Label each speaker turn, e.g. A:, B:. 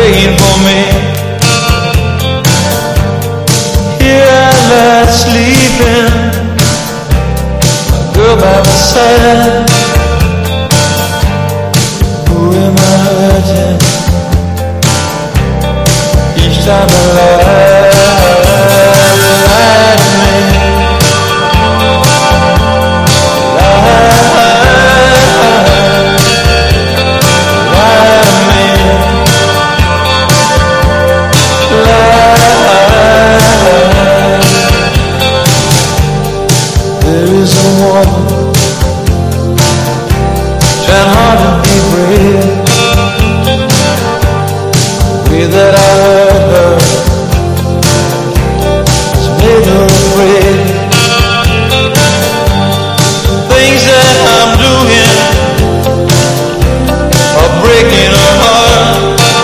A: waiting for me. Here I lie sleeping, a girl by my side. Who am I hurting? Each time I lie